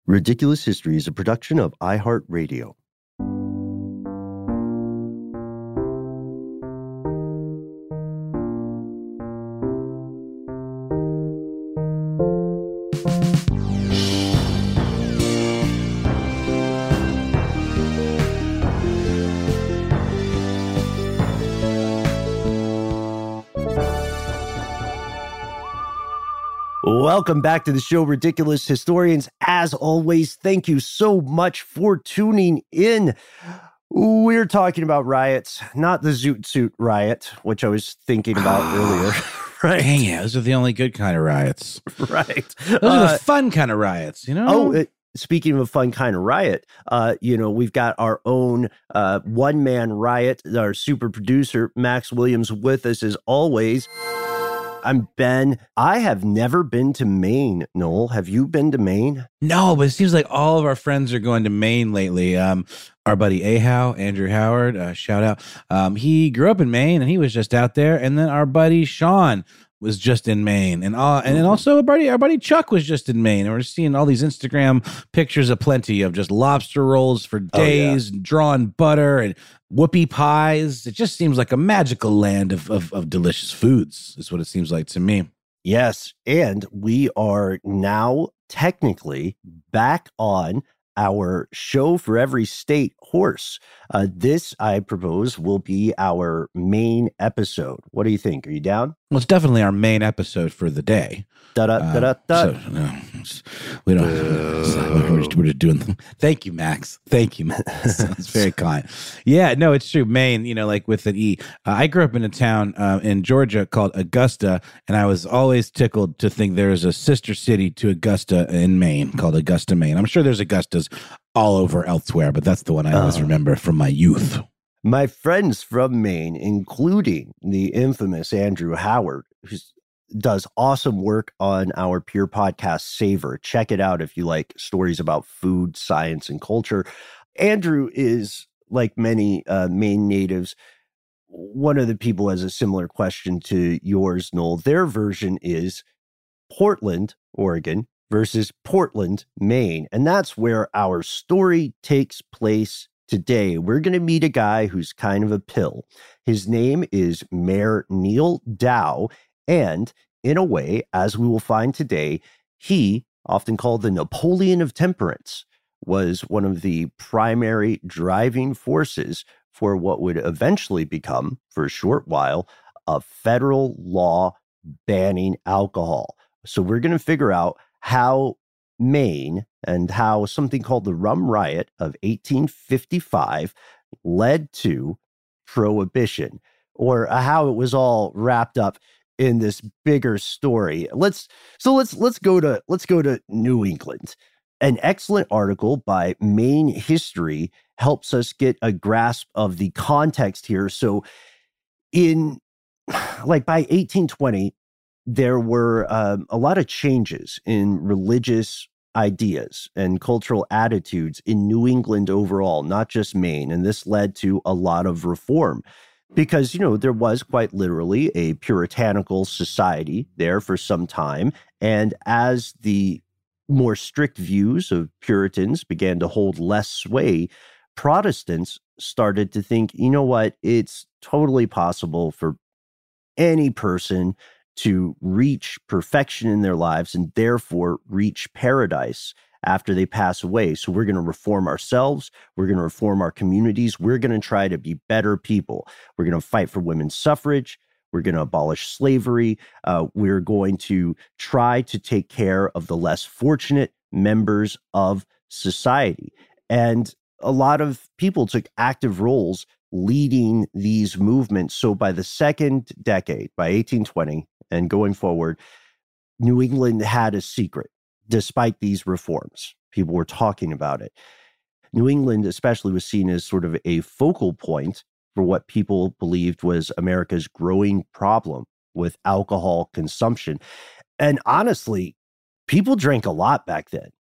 Ridiculous History is a production of iHeartRadio. Welcome back to the show, Ridiculous Historians. As always, thank you so much for tuning in. We're talking about riots, not the Zoot Suit riot, which I was thinking about earlier. Right? Dang it, those are the only good kind of riots. Right. Those are the fun kind of riots, you know? Speaking of a fun kind of riot, we've got our own one-man riot. Our super producer, Max Williams, with us as always. I'm Ben. I have never been to Maine, Noel. Have you been to Maine? No, but it seems like all of our friends are going to Maine lately. Our buddy Ahau, Andrew Howard, shout out. He grew up in Maine and he was just out there. And then our buddy Sean was just in Maine, and then also our buddy Chuck was just in Maine, and we're seeing all these Instagram pictures of plenty of just lobster rolls for days, and drawn butter and whoopie pies. It just seems like a magical land of delicious foods, is what it seems like to me. Yes, and we are now technically back on our show for every state horse. This, I propose, will be our main episode. What do you think? Are you down? Well, it's definitely our main episode for the day. We don't. We're just doing. Thank you, Max. Thank you, Max. That's very kind. Yeah, no, it's true. Maine, like with an E. I grew up in a town in Georgia called Augusta, and I was always tickled to think there is a sister city to Augusta in Maine called Augusta, Maine. I'm sure there's Augustas all over elsewhere, but that's the one I always remember from my youth. My friends from Maine, including the infamous Andrew Howard, who does awesome work on our peer podcast, Savor. Check it out if you like stories about food, science, and culture. Andrew is, like many Maine natives, one of the people has a similar question to yours, Noel. Their version is Portland, Oregon, versus Portland, Maine. And that's where our story takes place today. We're going to meet a guy who's kind of a pill. His name is Mayor Neal Dow. And in a way, as we will find today, he, often called the Napoleon of Temperance, was one of the primary driving forces for what would eventually become, for a short while, a federal law banning alcohol. So we're going to figure out how Maine and how something called the Rum Riot of 1855 led to prohibition, or how it was all wrapped up in this bigger story. Let's go to New England. An excellent article by Maine History helps us get a grasp of the context here. So by 1820, there were a lot of changes in religious ideas and cultural attitudes in New England overall, not just Maine. And this led to a lot of reform because, there was quite literally a puritanical society there for some time. And as the more strict views of Puritans began to hold less sway, Protestants started to think, it's totally possible for any person to reach perfection in their lives and therefore reach paradise after they pass away. So we're going to reform ourselves. We're going to reform our communities. We're going to try to be better people. We're going to fight for women's suffrage. We're going to abolish slavery. We're going to try to take care of the less fortunate members of society. And a lot of people took active roles leading these movements. So by the second decade, by 1820 and going forward, New England had a secret. Despite these reforms, people were talking about it. New England especially was seen as sort of a focal point for what people believed was America's growing problem with alcohol consumption. And honestly, people drank a lot back then.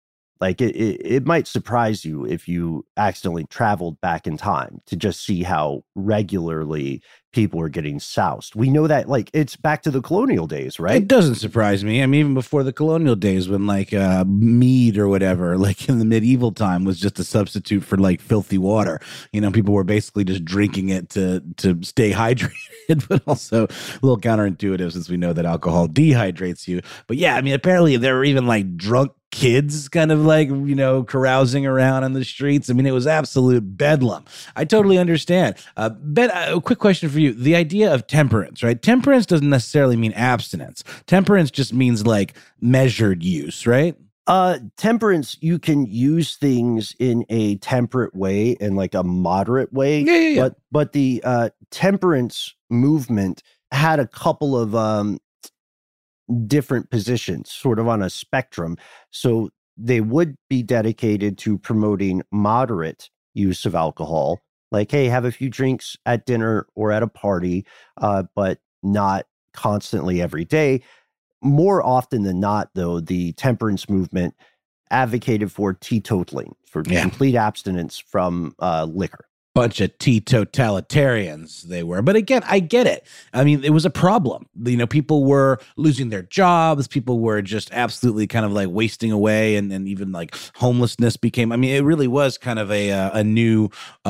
Like it might surprise you if you accidentally traveled back in time to just see how regularly people are getting soused. We know that, like, it's back to the colonial days, right? It doesn't surprise me. I mean, even before the colonial days, when like mead or whatever, like in the medieval time, was just a substitute for like filthy water. People were basically just drinking it to stay hydrated, but also a little counterintuitive since we know that alcohol dehydrates you. But yeah, I mean, apparently there were even like drunk kids kind of like, carousing around on the streets. I mean, it was absolute bedlam. I totally understand. Ben, a quick question for you. The idea of temperance, right? Temperance doesn't necessarily mean abstinence. Temperance just means like measured use, right? Temperance, you can use things in a temperate way and like a moderate way. Yeah. But the temperance movement had a couple of different positions, sort of on a spectrum. So they would be dedicated to promoting moderate use of alcohol, like, hey, have a few drinks at dinner or at a party, but not constantly every day. More often than not, though, the temperance movement advocated for teetotaling, for complete abstinence from liquor. Bunch of teetotalitarians they were. But again, I get it. I mean, it was a problem. People were losing their jobs. People were just absolutely kind of like wasting away, and even like homelessness became, I mean, it really was kind of a new,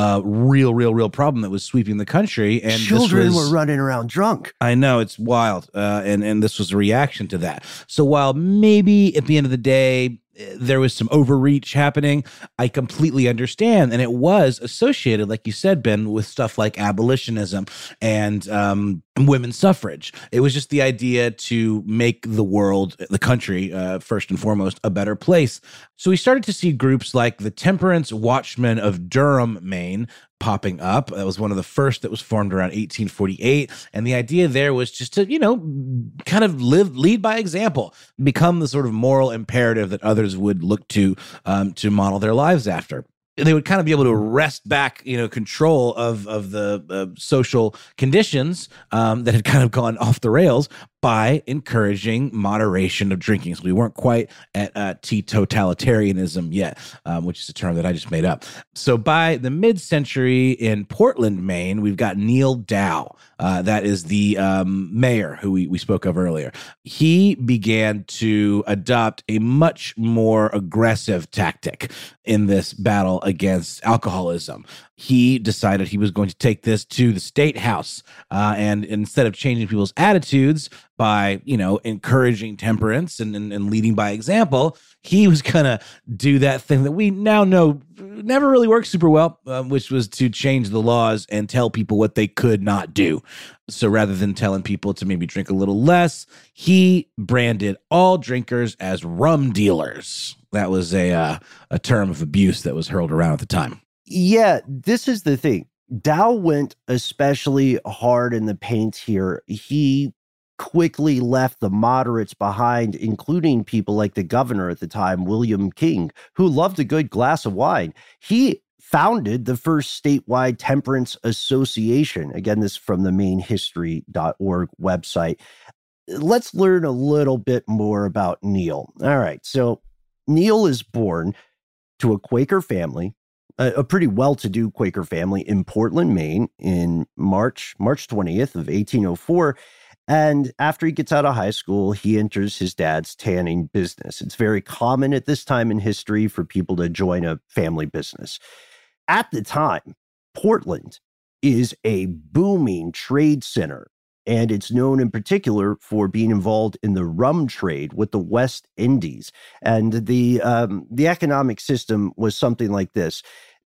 real problem that was sweeping the country. And children were running around drunk. I know, it's wild. And this was a reaction to that. So while maybe at the end of the day, there was some overreach happening, I completely understand. And it was associated, like you said, Ben, with stuff like abolitionism and women's suffrage. It was just the idea to make the world, the country, first and foremost, a better place. So we started to see groups like the Temperance Watchmen of Durham, Maine, popping up. That was one of the first that was formed around 1848. And the idea there was just to, kind of lead by example, become the sort of moral imperative that others would look to model their lives after. They would kind of be able to wrest back, control of the social conditions that had kind of gone off the rails by encouraging moderation of drinking. So we weren't quite at teetotalitarianism yet, which is a term that I just made up. So by the mid-century in Portland, Maine, we've got Neal Dow. That is the mayor who we spoke of earlier. He began to adopt a much more aggressive tactic in this battle against alcoholism. He decided he was going to take this to the state house, and instead of changing people's attitudes by, encouraging temperance and leading by example, he was going to do that thing that we now know never really worked super well, which was to change the laws and tell people what they could not do. So rather than telling people to maybe drink a little less, he branded all drinkers as rum dealers. That was a term of abuse that was hurled around at the time. Yeah, this is the thing. Dow went especially hard in the paint here. He quickly left the moderates behind, including people like the governor at the time, William King, who loved a good glass of wine. He founded the first statewide temperance association. Again, this is from the mainhistory.org website. Let's learn a little bit more about Neal. All right, so Neal is born to a Quaker family, a pretty well-to-do Quaker family in Portland, Maine, in March 20th of 1804. And after he gets out of high school, he enters his dad's tanning business. It's very common at this time in history for people to join a family business. At the time, Portland is a booming trade center, and it's known in particular for being involved in the rum trade with the West Indies. And the economic system was something like this.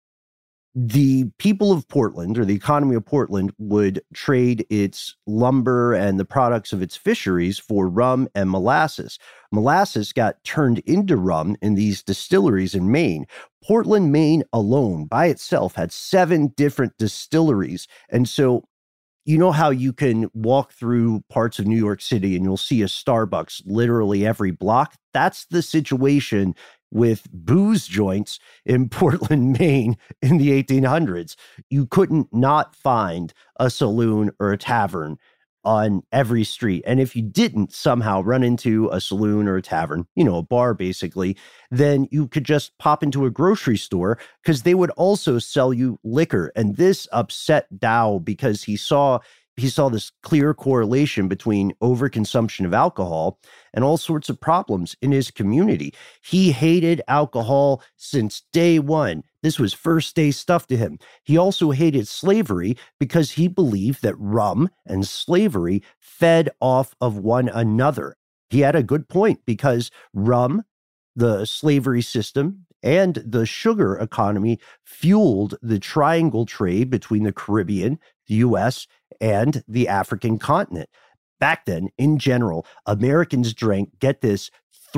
The people of Portland, or the economy of Portland, would trade its lumber and the products of its fisheries for rum and molasses. Molasses got turned into rum in these distilleries in Maine. Portland, Maine alone by itself had 7 different distilleries. And so you know how you can walk through parts of New York City and you'll see a Starbucks literally every block? That's the situation with booze joints in Portland, Maine in the 1800s. You couldn't not find a saloon or a tavern on every street. And if you didn't somehow run into a saloon or a tavern, a bar basically, then you could just pop into a grocery store because they would also sell you liquor. And this upset Dow because he saw this clear correlation between overconsumption of alcohol and all sorts of problems in his community. He hated alcohol since day one. This was first day stuff to him. He also hated slavery because he believed that rum and slavery fed off of one another. He had a good point because rum, the slavery system, and the sugar economy fueled the triangle trade between the Caribbean, the U.S., and the African continent. Back then, in general, Americans drank, get this,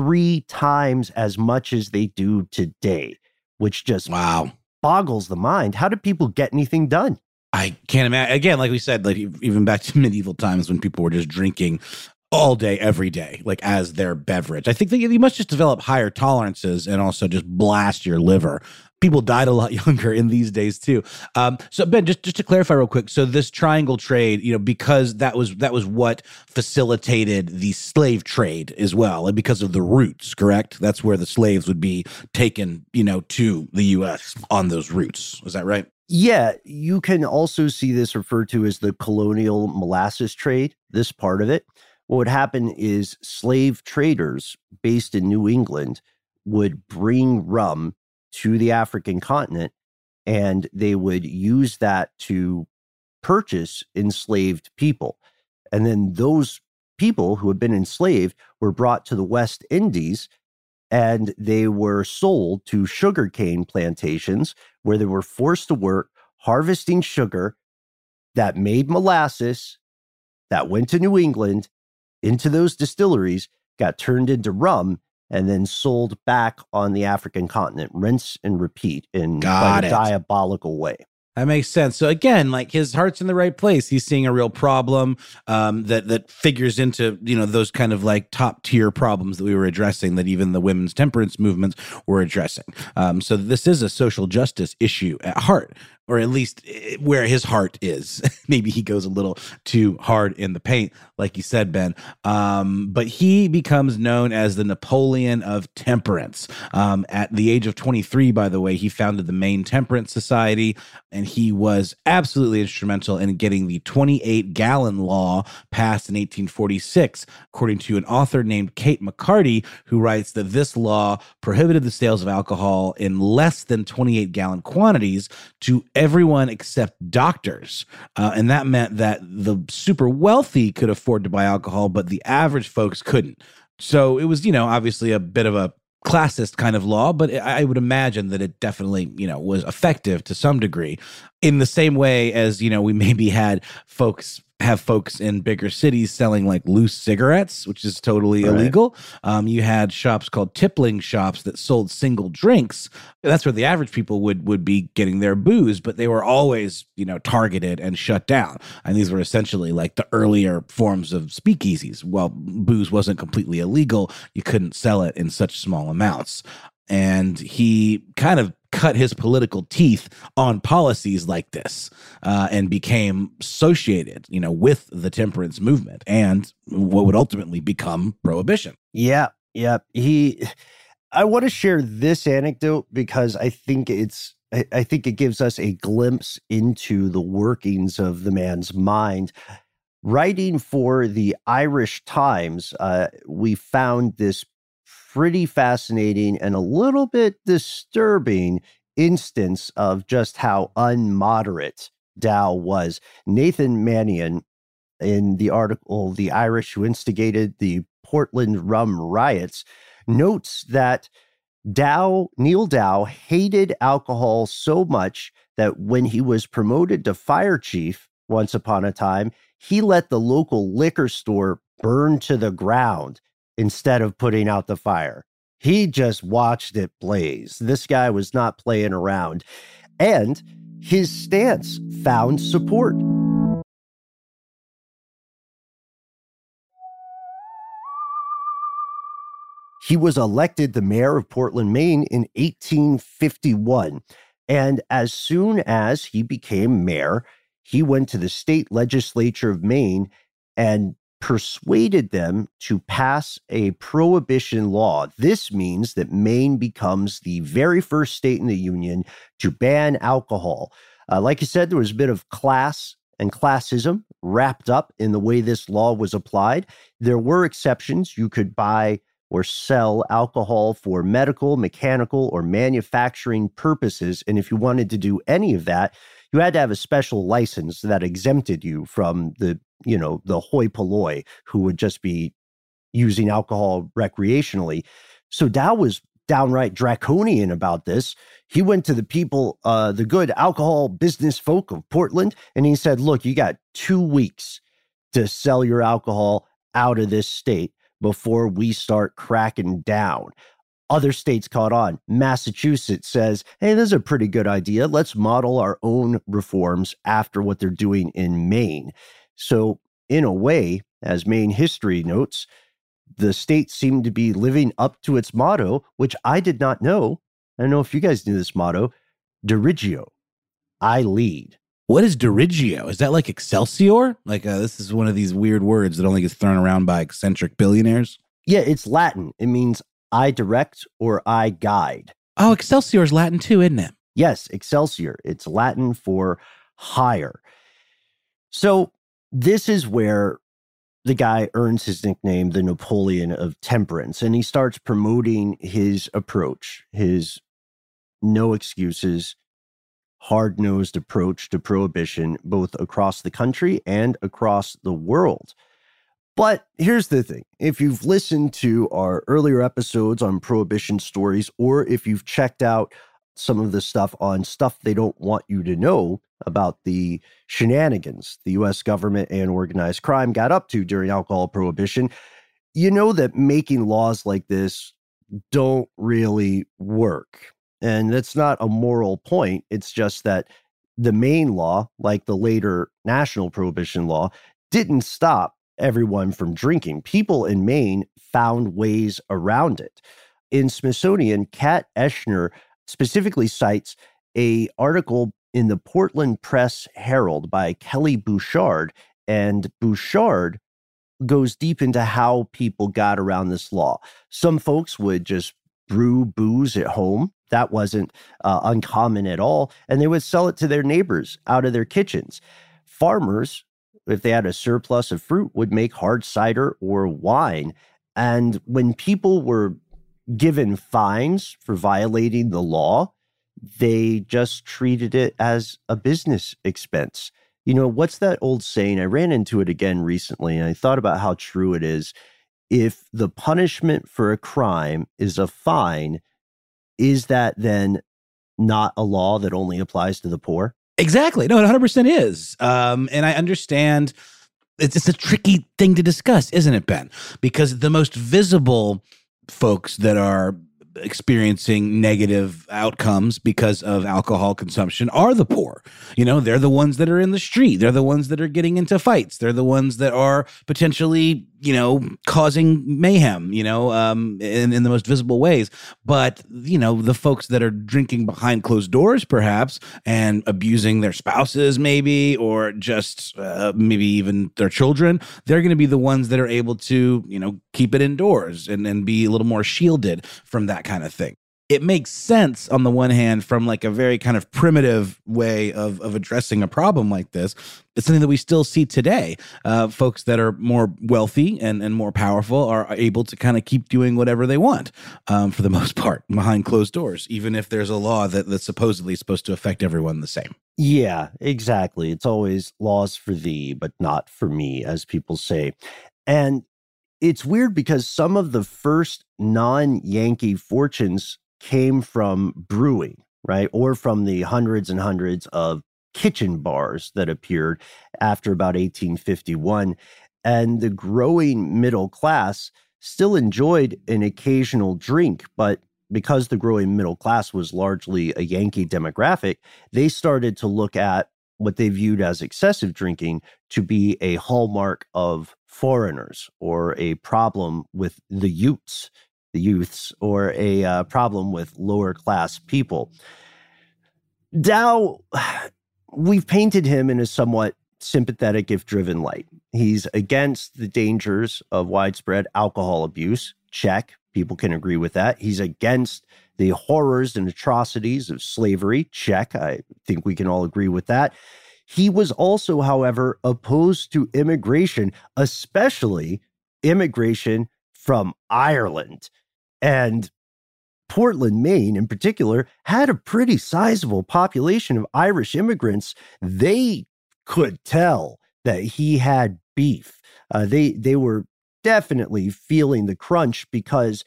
3 times as much as they do today, which just boggles the mind. How did people get anything done? I can't imagine. Again, like we said, like even back to medieval times when people were just drinking all day, every day, like as their beverage. I think that you must just develop higher tolerances and also just blast your liver. People died a lot younger in these days too. So Ben, just to clarify real quick, so this triangle trade, because that was what facilitated the slave trade as well, and because of the routes, correct? That's where the slaves would be taken, to the U.S. on those routes. Is that right? Yeah, you can also see this referred to as the colonial molasses trade, this part of it. What would happen is slave traders based in New England would bring rum to the African continent, and they would use that to purchase enslaved people. And then those people who had been enslaved were brought to the West Indies, and they were sold to sugarcane plantations where they were forced to work harvesting sugar that made molasses that went to New England into those distilleries, got turned into rum, and then sold back on the African continent, rinse and repeat in a diabolical way. That makes sense. So again, like his heart's in the right place. He's seeing a real problem that figures into, those kind of like top tier problems that we were addressing, that even the women's temperance movements were addressing. So this is a social justice issue at heart, or at least where his heart is. Maybe he goes a little too hard in the paint, like you said, Ben. But he becomes known as the Napoleon of temperance. At the age of 23, by the way, he founded the Maine Temperance Society, and he was absolutely instrumental in getting the 28-gallon law passed in 1846, according to an author named Kate McCarty, who writes that this law prohibited the sales of alcohol in less than 28-gallon quantities to everyone except doctors. And that meant that the super wealthy could afford to buy alcohol, but the average folks couldn't. So it was, obviously a bit of a classist kind of law, but I would imagine that it definitely, was effective to some degree, in the same way as, we maybe had folks in bigger cities selling like loose cigarettes, which is totally illegal. You had shops called tippling shops that sold single drinks. That's where the average people would be getting their booze, but they were always, targeted and shut down. And these were essentially like the earlier forms of speakeasies. While booze wasn't completely illegal, you couldn't sell it in such small amounts. And he kind of cut his political teeth on policies like this and became associated, with the temperance movement and what would ultimately become prohibition. Yeah. I want to share this anecdote because I think it gives us a glimpse into the workings of the man's mind. Writing for the Irish Times, we found this pretty fascinating and a little bit disturbing instance of just how unmoderate Dow was. Nathan Mannion, in the article, The Irish Who Instigated the Portland Rum Riots, notes that Neil Dow hated alcohol so much that when he was promoted to fire chief once upon a time, he let the local liquor store burn to the ground instead of putting out the fire. He just watched it blaze. This guy was not playing around. And his stance found support. He was elected the mayor of Portland, Maine in 1851. And as soon as he became mayor, he went to the state legislature of Maine and persuaded them to pass a prohibition law. This means that Maine becomes the very first state in the Union to ban alcohol. Like you said, there was a bit of class and classism wrapped up in the way this law was applied. There were exceptions. You could buy or sell alcohol for medical, mechanical, or manufacturing purposes. And if you wanted to do any of that, you had to have a special license that exempted you from the hoi polloi who would just be using alcohol recreationally. So Dow was downright draconian about this. He went to the people, the good alcohol business folk of Portland, and he said, look, you got 2 weeks to sell your alcohol out of this state before we start cracking down. Other states caught on. Massachusetts says, hey, this is a pretty good idea. Let's model our own reforms after what they're doing in Maine. So in a way, as Maine history notes, the state seemed to be living up to its motto, which I did not know. I don't know if you guys knew this motto, Dirigio, I lead. What is Dirigio? Is that like Excelsior? Like this is one of these weird words that only gets thrown around by eccentric billionaires. Yeah, it's Latin. It means I direct or I guide. Oh, Excelsior is Latin too, isn't it? Yes, Excelsior. It's Latin for higher. So this is where the guy earns his nickname, the Napoleon of Temperance, and he starts promoting his approach, his no excuses, hard-nosed approach to prohibition, both across the country and across the world. But here's the thing. If you've listened to our earlier episodes on prohibition stories, or if you've checked out some of the stuff on stuff they don't want you to know about the shenanigans the U.S. government and organized crime got up to during alcohol prohibition, you know that making laws like this don't really work. And that's not a moral point. It's just that the Maine law, like the later national prohibition law, didn't stop everyone from drinking. People in Maine found ways around it. In Smithsonian, Kat Eschner specifically cites an article in the Portland Press Herald by Kelly Bouchard, and Bouchard goes deep into how people got around this law. Some folks would just brew booze at home. That wasn't uncommon at all. And they would sell it to their neighbors out of their kitchens. Farmers, if they had a surplus of fruit, would make hard cider or wine. And when people were given fines for violating the law, they just treated it as a business expense. You know, what's that old saying? I ran into it again recently, and I thought about how true it is. If the punishment for a crime is a fine, is that then not a law that only applies to the poor? Exactly. No, it 100% is. And I understand it's a tricky thing to discuss, isn't it, Ben? Because the most visible folks that are experiencing negative outcomes because of alcohol consumption are the poor. You know, they're the ones that are in the street. They're the ones that are getting into fights. They're the ones that are potentially, causing mayhem, in the most visible ways. But, the folks that are drinking behind closed doors, perhaps, and abusing their spouses, maybe, or just maybe even their children, they're going to be the ones that are able to, keep it indoors and be a little more shielded from that kind of thing. It makes sense on the one hand from like a very kind of primitive way of addressing a problem like this. It's something that we still see today. Folks that are more wealthy and more powerful are able to kind of keep doing whatever they want for the most part behind closed doors, even if there's a law that's supposedly supposed to affect everyone the same. Yeah, exactly. It's always laws for thee, but not for me, as people say. And it's weird because some of the first non-Yankee fortunes came from brewing, right? Or from the hundreds and hundreds of kitchen bars that appeared after about 1851. And the growing middle class still enjoyed an occasional drink, but because the growing middle class was largely a Yankee demographic, they started to look at what they viewed as excessive drinking to be a hallmark of foreigners or a problem with the youths, or a problem with lower class people. Dow, we've painted him in a somewhat sympathetic if driven light. He's against the dangers of widespread alcohol abuse. Check. People can agree with that. He's against the horrors and atrocities of slavery. Check. I think we can all agree with that. He was also, however, opposed to immigration, especially immigration from Ireland. And Portland, Maine, in particular, had a pretty sizable population of Irish immigrants. They could tell that he had beef. They were definitely feeling the crunch because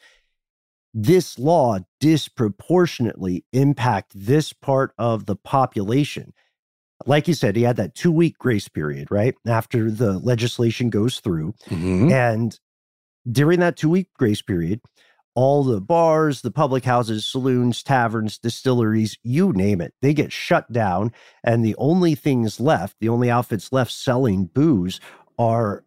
this law disproportionately impacted this part of the population. Like you said, he had that 2-week grace period, right? After the legislation goes through. Mm-hmm. And during that 2-week grace period, all the bars, the public houses, saloons, taverns, distilleries, you name it, they get shut down. And the only things left, the only outfits left selling booze are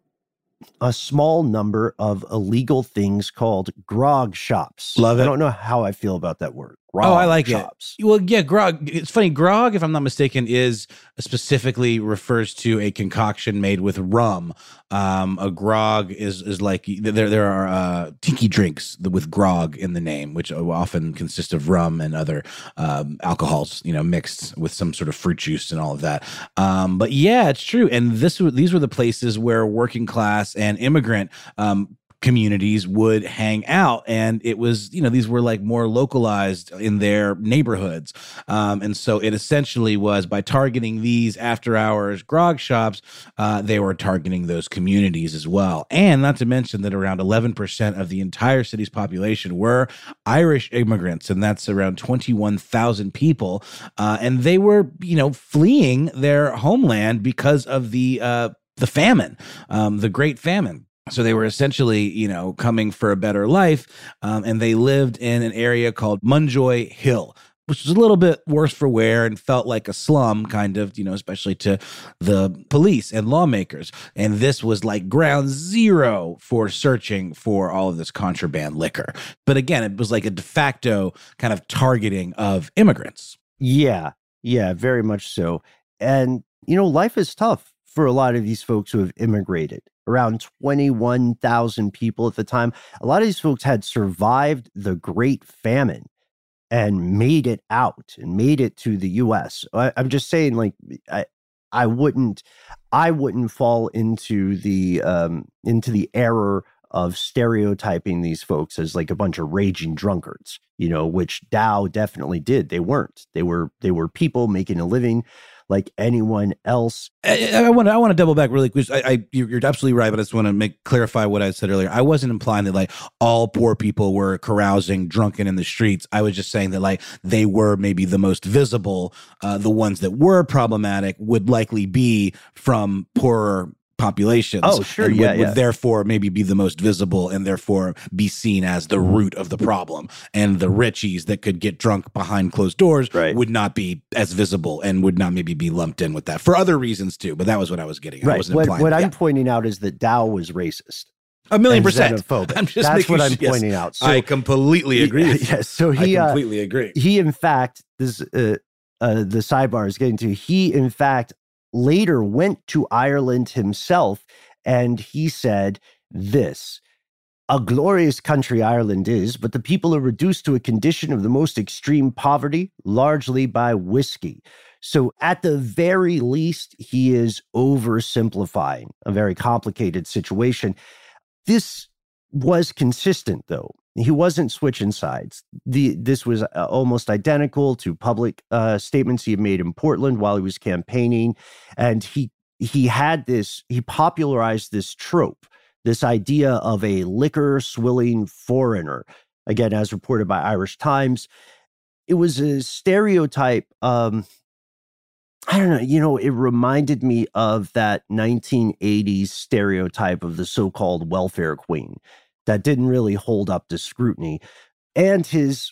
a small number of illegal things called grog shops. Love it. I don't know how I feel about that word. Oh, I like shops. it. Well, yeah, grog. It's funny. Grog, if I'm not mistaken, is specifically refers to a concoction made with rum. A grog is like there are tiki drinks with grog in the name, which often consist of rum and other alcohols, mixed with some sort of fruit juice and all of that. But yeah, it's true. And these were the places where working class and immigrant communities would hang out, and it was, these were like more localized in their neighborhoods, and so it essentially was by targeting these after hours grog shops, they were targeting those communities as well. And not to mention that around 11% of the entire city's population were Irish immigrants, and that's around 21,000 people, and they were fleeing their homeland because of the famine, the Great Famine. So they were essentially, coming for a better life, and they lived in an area called Munjoy Hill, which was a little bit worse for wear and felt like a slum, kind of, especially to the police and lawmakers. And this was like ground zero for searching for all of this contraband liquor. But again, it was like a de facto kind of targeting of immigrants. Yeah, very much so. And, life is tough for a lot of these folks who have immigrated. Around 21,000 people at the time. A lot of these folks had survived the Great Famine and made it out and made it to the U.S. I'm just saying, like, I wouldn't fall into the error of stereotyping these folks as like a bunch of raging drunkards, which Dow definitely did. They weren't. They were people making a living like anyone else. I want to double back really quick. You're absolutely right, but I just want to clarify what I said earlier. I wasn't implying that like all poor people were carousing, drunken in the streets. I was just saying that like they were maybe the most visible. The ones that were problematic would likely be from poorer populations. Oh, sure. And would therefore maybe be the most visible and therefore be seen as the root of the problem. And the richies that could get drunk behind closed doors would not be as visible and would not maybe be lumped in with that for other reasons too. But that was what I was getting at. Right. What I'm pointing out is that Dow was racist. 1,000,000%. That's what I'm pointing out. So, I completely agree. Yes. So I completely agree. He, in fact, the sidebar is getting to, he, in fact, later went to Ireland himself, and he said this: "A glorious country Ireland is, but the people are reduced to a condition of the most extreme poverty, largely by whiskey." So at the very least, he is oversimplifying a very complicated situation. This was consistent, though. He wasn't switching sides. This was almost identical to public statements he had made in Portland while he was campaigning. And he popularized this trope, this idea of a liquor-swilling foreigner. Again, as reported by Irish Times, it was a stereotype. I don't know, it reminded me of that 1980s stereotype of the so-called welfare queen that didn't really hold up to scrutiny. And his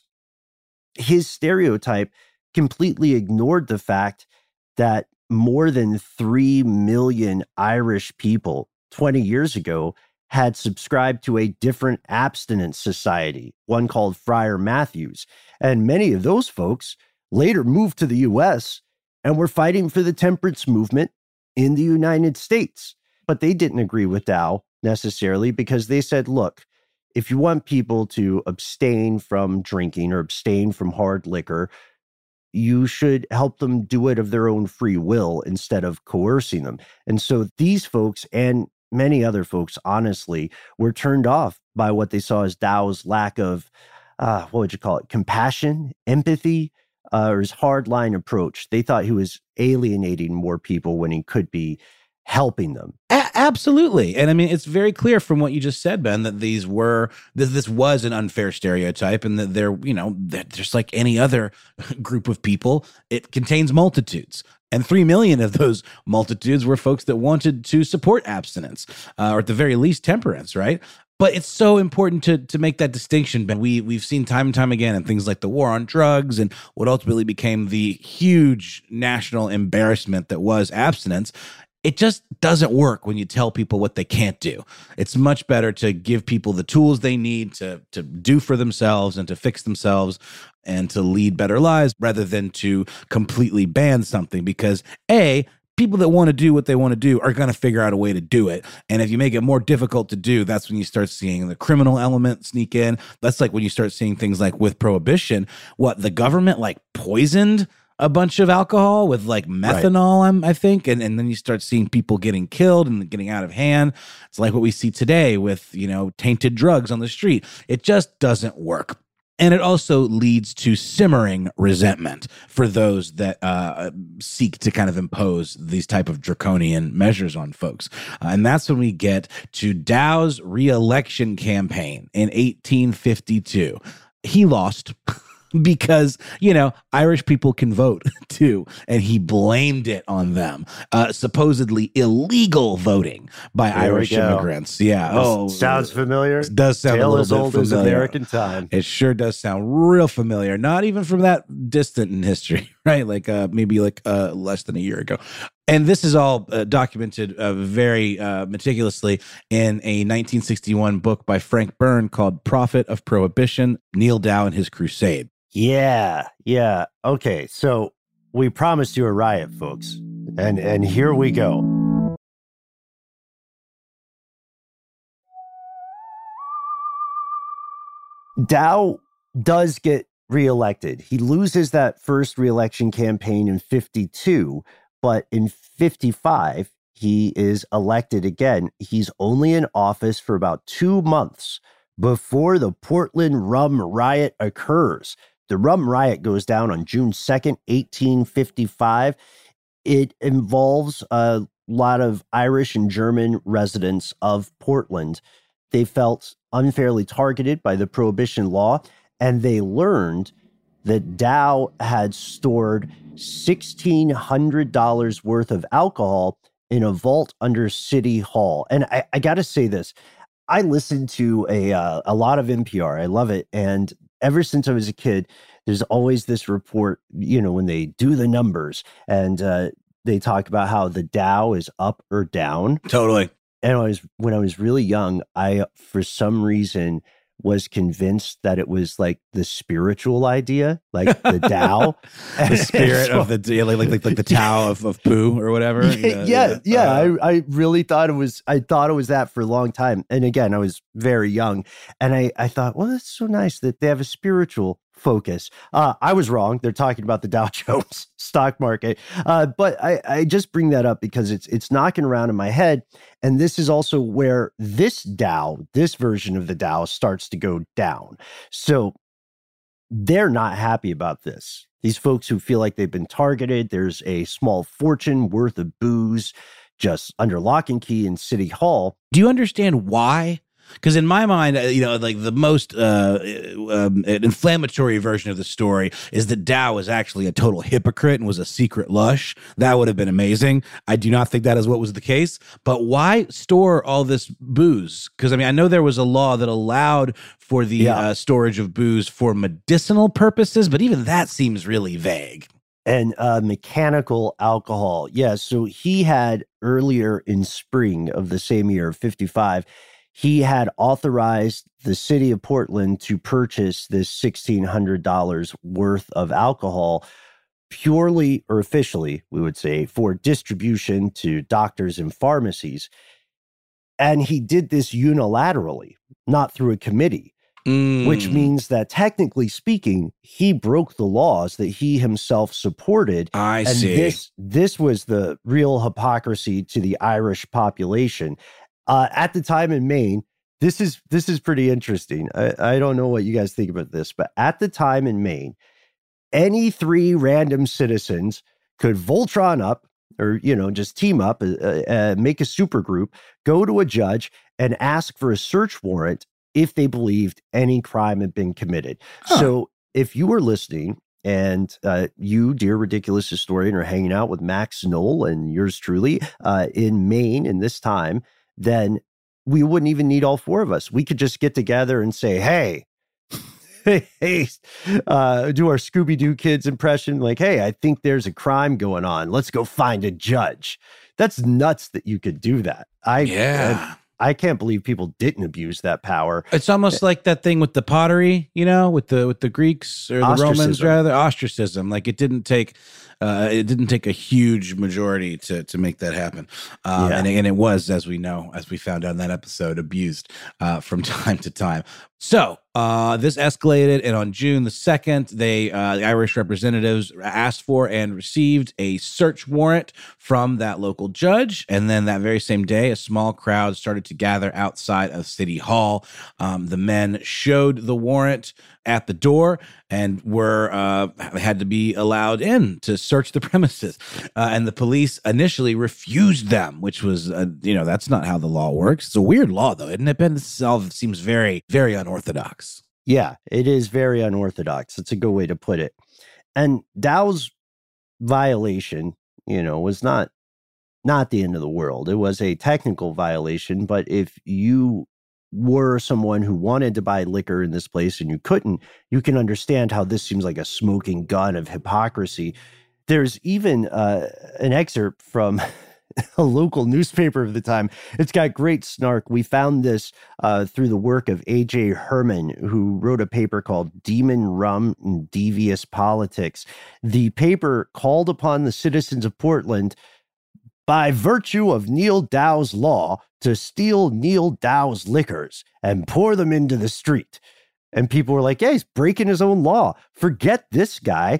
stereotype completely ignored the fact that more than 3 million Irish people 20 years ago had subscribed to a different abstinence society, one called Friar Matthews. And many of those folks later moved to the U.S. and were fighting for the temperance movement in the United States. But they didn't agree with Dow necessarily because they said, look, if you want people to abstain from drinking or abstain from hard liquor, you should help them do it of their own free will instead of coercing them. And so these folks and many other folks, honestly, were turned off by what they saw as Dow's lack of, what would you call it, compassion, empathy, or his hardline approach. They thought he was alienating more people when he could be helping them. Absolutely. And I mean, it's very clear from what you just said, Ben, that this was an unfair stereotype and that they're just like any other group of people. It contains multitudes. And 3 million of those multitudes were folks that wanted to support abstinence, or at the very least temperance, right? But it's so important to make that distinction. Ben, we've seen time and time again in things like the war on drugs and what ultimately became the huge national embarrassment that was abstinence. It just doesn't work when you tell people what they can't do. It's much better to give people the tools they need to do for themselves and to fix themselves and to lead better lives rather than to completely ban something because people that want to do what they want to do are going to figure out a way to do it. And if you make it more difficult to do, that's when you start seeing the criminal element sneak in. That's like when you start seeing things like with prohibition, the government like poisoned a bunch of alcohol with like methanol, right. I think. And then you start seeing people getting killed and getting out of hand. It's like what we see today with, tainted drugs on the street. It just doesn't work. And it also leads to simmering resentment for those that seek to kind of impose these type of draconian measures on folks. And that's when we get to Dow's re-election campaign in 1852. He lost because, Irish people can vote too. And he blamed it on them. Supposedly illegal voting by Irish immigrants. Yeah. Sounds familiar. It does sound a little bit familiar. As American time. It sure does sound real familiar. Not even from that distant in history, right? Like maybe less than a year ago. And this is all documented very meticulously in a 1961 book by Frank Byrne called Prophet of Prohibition, Neil Dow and His Crusade. Yeah. Okay, so we promised you a riot, folks. And here we go. Dow does get reelected. He loses that first reelection campaign in 52, but in 55, he is elected again. He's only in office for about 2 months before the Portland rum riot occurs. The rum riot goes down on June 2nd, 1855. It involves a lot of Irish and German residents of Portland. They felt unfairly targeted by the prohibition law, and they learned that Dow had stored $1,600 worth of alcohol in a vault under City Hall. And I got to say this. I listen to a lot of NPR. I love it. And ever since I was a kid, there's always this report, when they do the numbers and they talk about how the Dow is up or down. Totally. And when I was really young, I, for some reason, was convinced that it was like the spiritual idea, like the Tao, the spirit of the like the Tao of poo or whatever. I really thought it was. I thought it was that for a long time. And again, I was very young, and I thought, well, that's so nice that they have a spiritual focus. I was wrong. They're talking about the Dow Jones stock market. But I just bring that up because it's knocking around in my head. And this is also where this version of the Dow starts to go down. So they're not happy about this. These folks who feel like they've been targeted, there's a small fortune worth of booze just under lock and key in City Hall. Do you understand why? Because in my mind, like the most inflammatory version of the story is that Dow was actually a total hypocrite and was a secret lush. That would have been amazing. I do not think that is what was the case. But why store all this booze? Because, I know there was a law that allowed for the storage of booze for medicinal purposes, but even that seems really vague. And mechanical alcohol. Yeah, so he had earlier in spring of the same year, 55, he had authorized the city of Portland to purchase this $1,600 worth of alcohol purely or officially, we would say, for distribution to doctors and pharmacies. And he did this unilaterally, not through a committee, which means that technically speaking, he broke the laws that he himself supported. I see. This was the real hypocrisy to the Irish population. At the time in Maine, this is pretty interesting. I don't know what you guys think about this, but at the time in Maine, any three random citizens could Voltron up, or, just team up, make a super group, go to a judge and ask for a search warrant if they believed any crime had been committed. Huh. So if you were listening and you, dear ridiculous historian, are hanging out with Max Knoll and yours truly in Maine in this time, then we wouldn't even need all four of us. We could just get together and say, hey, do our Scooby-Doo kids impression, like, hey, I think there's a crime going on. Let's go find a judge. That's nuts that you could do that. I can't believe people didn't abuse that power. It's almost like that thing with the pottery, with the Greeks or the Romans, rather, ostracism. Like it didn't take a huge majority to make that happen. And it was, as we know, as we found out in that episode, abused from time to time. So this escalated, and on June the 2nd, the Irish representatives asked for and received a search warrant from that local judge. And then that very same day, a small crowd started to gather outside of City Hall. The men showed the warrant at the door and had to be allowed in to search the premises. And the police initially refused them, which was, that's not how the law works. It's a weird law, though, isn't it, Ben? This all seems very, very unorthodox. Yeah, it is very unorthodox. It's a good way to put it. And Dow's violation, was not the end of the world. It was a technical violation, but if you were someone who wanted to buy liquor in this place and you couldn't, you can understand how this seems like a smoking gun of hypocrisy. There's even an excerpt from a local newspaper of the time. It's got great snark. We found this through the work of A.J. Herman, who wrote a paper called Demon Rum and Devious Politics. The paper called upon the citizens of Portland, by virtue of Neil Dow's law, to steal Neil Dow's liquors and pour them into the street. And people were like, yeah, he's breaking his own law. Forget this guy.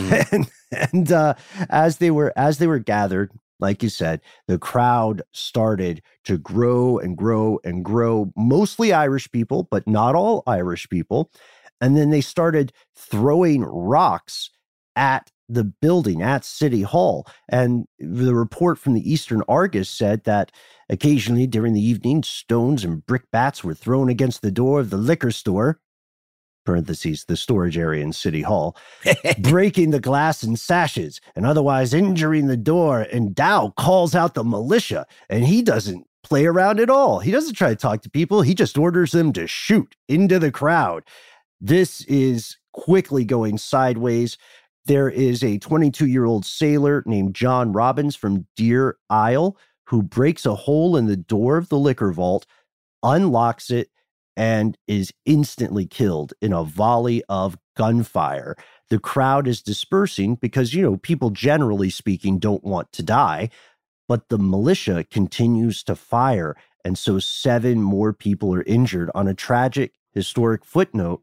And as they were gathered, like you said, the crowd started to grow and grow and grow, mostly Irish people, but not all Irish people. And then they started throwing rocks at the building, at City Hall. And the report from the Eastern Argus said that occasionally during the evening, stones and brickbats were thrown against the door of the liquor store, parentheses, the storage area in City Hall, breaking the glass and sashes and otherwise injuring the door. And Dow calls out the militia, and he doesn't play around at all. He doesn't try to talk to people. He just orders them to shoot into the crowd. This is quickly going sideways. There is a 22-year-old sailor named John Robbins from Deer Isle who breaks a hole in the door of the liquor vault, unlocks it, and is instantly killed in a volley of gunfire. The crowd is dispersing because, people generally speaking don't want to die, but the militia continues to fire. And so 7 more people are injured. On a tragic historic footnote,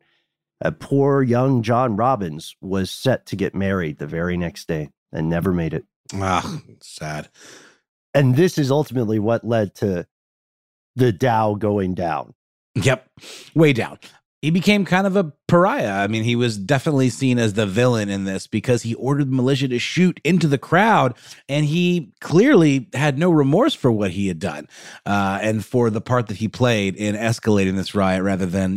poor young John Robbins was set to get married the very next day and never made it. Ah, sad. And this is ultimately what led to the Dow going down. Yep, way down. He became kind of a pariah. I mean, he was definitely seen as the villain in this because he ordered the militia to shoot into the crowd, and he clearly had no remorse for what he had done and for the part that he played in escalating this riot rather than,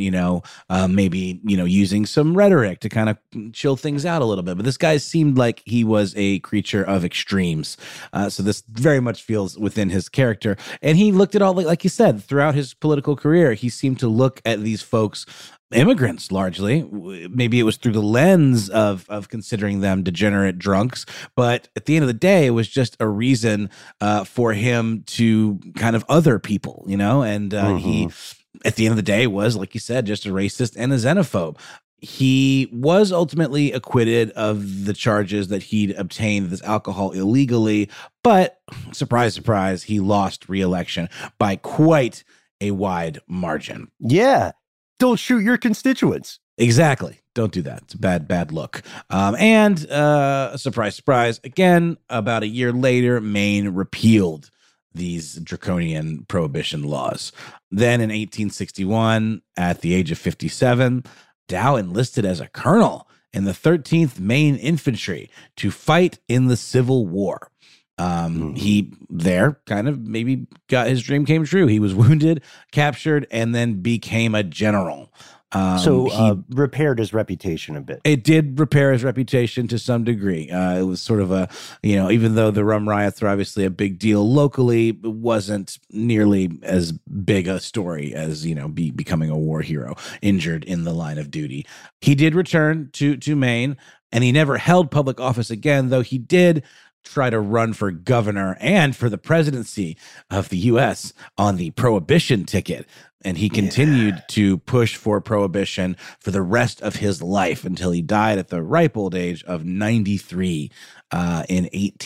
maybe, using some rhetoric to kind of chill things out a little bit. But this guy seemed like he was a creature of extremes. So this very much feels within his character. And he looked at all, like you said, throughout his political career, he seemed to look at these folks, immigrants largely. Maybe it was through the lens of considering them degenerate drunks, but at the end of the day, it was just a reason for him to kind of other people, and he, at the end of the day, was, like you said, just a racist and a xenophobe. He was ultimately acquitted of the charges that he'd obtained this alcohol illegally, but surprise, surprise, he lost re-election by quite a wide margin. Yeah. Don't shoot your constituents. Exactly. Don't do that. It's a bad look. And surprise, surprise, again, about a year later, Maine repealed these draconian prohibition laws. Then in 1861, at the age of 57, Dow enlisted as a colonel in the 13th Maine Infantry to fight in the Civil War. He there kind of maybe got his dream came true. He was wounded, captured, and then became a general. So repaired his reputation a bit. It did repair his reputation to some degree. It was sort of a, even though the rum riots were obviously a big deal locally, it wasn't nearly as big a story as, becoming a war hero, injured in the line of duty. He did return to Maine, and he never held public office again, though he did try to run for governor and for the presidency of the U.S. on the prohibition ticket. And he continued to push for prohibition for the rest of his life until he died at the ripe old age of 93 in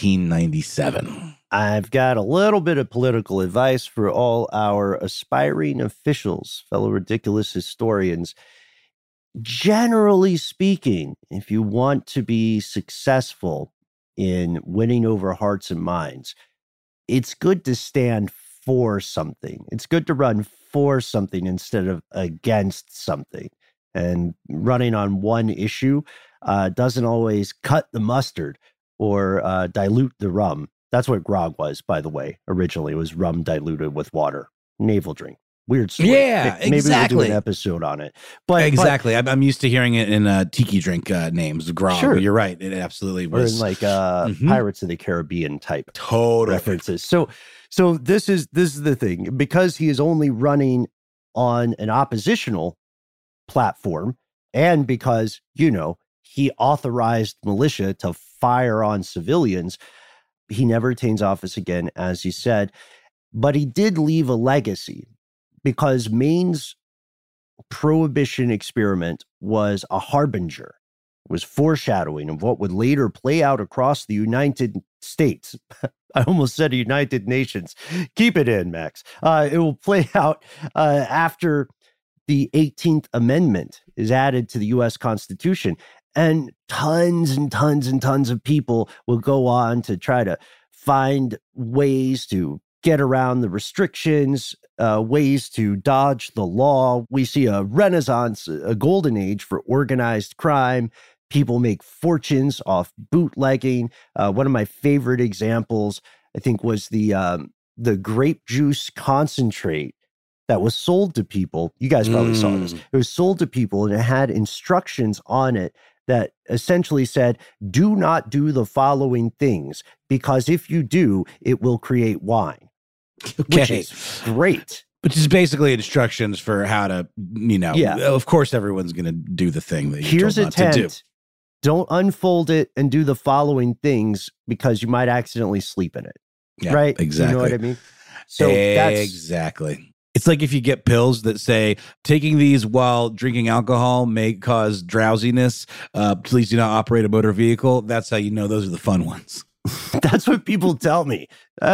1897. I've got a little bit of political advice for all our aspiring officials, fellow ridiculous historians. Generally speaking, if you want to be successful in winning over hearts and minds, it's good to stand for something. It's good to run for something instead of against something. And running on one issue doesn't always cut the mustard or dilute the rum. That's what grog was, by the way. Originally, it was rum diluted with water. Navel drink. Weird story. Yeah, Maybe exactly. we'll do an episode on it. But exactly. I'm used to hering it in tiki drink names, grog. Sure. You're right. It absolutely was. Or in Pirates of the Caribbean type references. So this is the thing. Because he is only running on an oppositional platform, and because, he authorized militia to fire on civilians, he never attains office again, as you said. But he did leave a legacy, because Maine's prohibition experiment was a harbinger, was foreshadowing of what would later play out across the United States. I almost said United Nations. Keep it in, Max. It will play out after the 18th Amendment is added to the U.S. Constitution. And tons and tons and tons of people will go on to try to find ways to get around the restrictions, ways to dodge the law. We see a renaissance, a golden age for organized crime. People make fortunes off bootlegging. One of my favorite examples, I think, was the grape juice concentrate that was sold to people. You guys probably saw this. It was sold to people, and it had instructions on it that essentially said, do not do the following things, because if you do, it will create wine. Okay. Which is great. Which is basically instructions for how to, of course everyone's going to do the thing that you're told not to do. Don't unfold it and do the following things, because you might accidentally sleep in it. Yeah, right? Exactly. You know what I mean? So exactly. It's like if you get pills that say taking these while drinking alcohol may cause drowsiness. Please do not operate a motor vehicle. That's how you know those are the fun ones. That's what people tell me.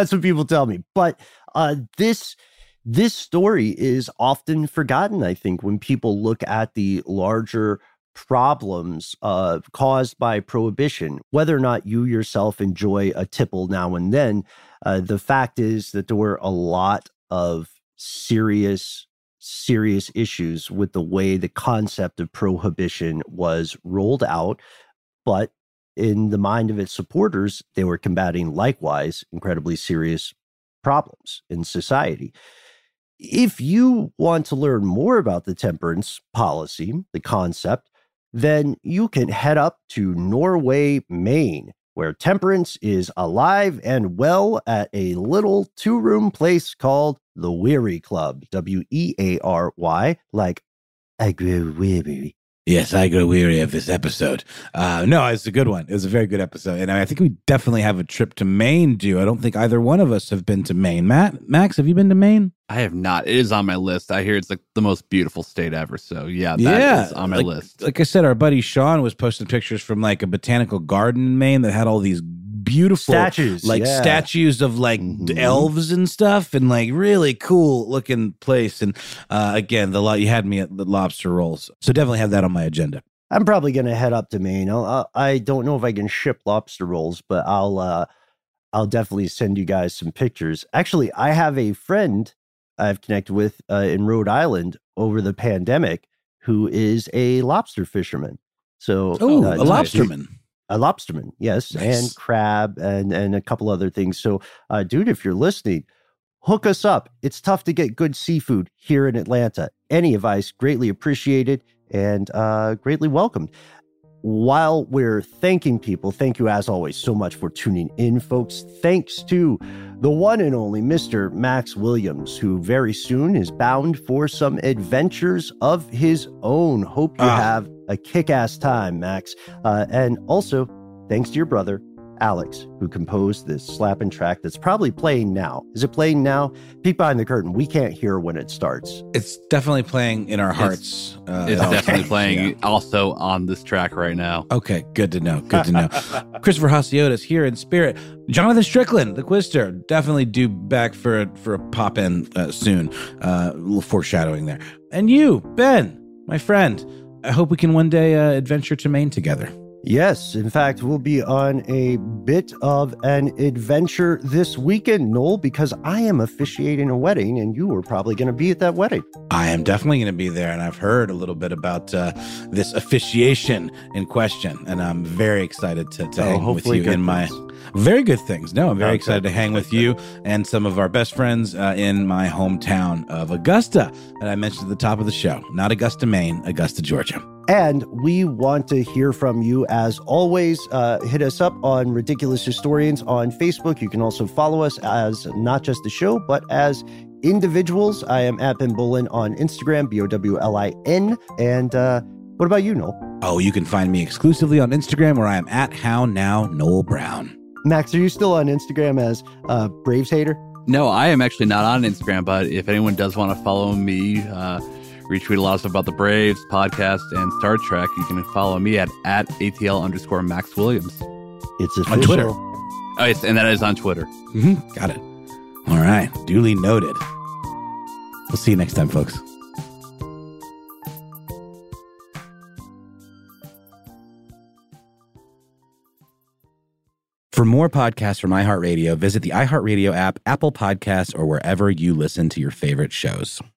But this story is often forgotten, I think, when people look at the larger problems caused by prohibition. Whether or not you yourself enjoy a tipple now and then, the fact is that there were a lot of serious issues with the way the concept of prohibition was rolled out. But in the mind of its supporters, they were combating likewise incredibly serious problems in society. If you want to learn more about the temperance policy, the concept, then you can head up to Norway, Maine, where temperance is alive and well at a little two-room place called the Weary Club, W-E-A-R-Y, like I grow weary. Yes, I grow weary of this episode. No, it's a good one. It was a very good episode. And I think we definitely have a trip to Maine due. I don't think either one of us have been to Maine. Max, have you been to Maine? I have not. It is on my list. I hear it's like the most beautiful state ever. So that is on my list. Like I said, our buddy Sean was posting pictures from like a botanical garden in Maine that had all these beautiful statues, statues of like elves and stuff, and like really cool looking place. And again, you had me at the lobster rolls, so definitely have that on my agenda. I'm probably going to head up to Maine. I don't know if I can ship lobster rolls, but I'll definitely send you guys some pictures. Actually, I have a friend I've connected with in Rhode Island over the pandemic who is a lobster fisherman. So a lobsterman. A lobsterman, yes, nice. And crab and a couple other things. So, dude, if you're listening, hook us up. It's tough to get good seafood here in Atlanta. Any advice, greatly appreciated and greatly welcomed. While we're thanking people, thank you as always so much for tuning in, folks. Thanks to the one and only Mr. Max Williams, who very soon is bound for some adventures of his own. Hope you have a kick-ass time, Max. And also, thanks to your brother, Alex, who composed this slapping track that's probably playing now. Is it playing now? Peek behind the curtain. We can't hear when it starts. It's definitely playing in our hearts. It's definitely playing also on this track right now. Okay, good to know. Good to know. Christopher Hasiotis here in spirit. Jonathan Strickland, the Quister, definitely due back for a pop in soon. A little foreshadowing there. And you, Ben, my friend. I hope we can one day adventure to Maine together. Yes, in fact, we'll be on a bit of an adventure this weekend, Noel, because I am officiating a wedding, and you are probably going to be at that wedding. I am definitely going to be there, and I've heard a little bit about this officiation in question, and I'm very excited to hang with you in my... Very good things. No, I'm very excited to hang with you and some of our best friends in my hometown of Augusta that I mentioned at the top of the show. Not Augusta, Maine, Augusta, Georgia. And we want to hear from you as always. Hit us up on Ridiculous Historians on Facebook. You can also follow us as not just the show, but as individuals. I am at Ben Bowlin on Instagram, BOWLIN. And what about you, Noel? Oh, you can find me exclusively on Instagram where I am at How Now Noel Brown. Max, are you still on Instagram as Braves hater? No, I am actually not on Instagram, but if anyone does want to follow me, retweet a lot of stuff about the Braves, podcast, and Star Trek, you can follow me at ATL_Max Williams. It's official. On Twitter. Oh, yes, and that is on Twitter. Mm-hmm. Got it. All right. Duly noted. We'll see you next time, folks. For more podcasts from iHeartRadio, visit the iHeartRadio app, Apple Podcasts, or wherever you listen to your favorite shows.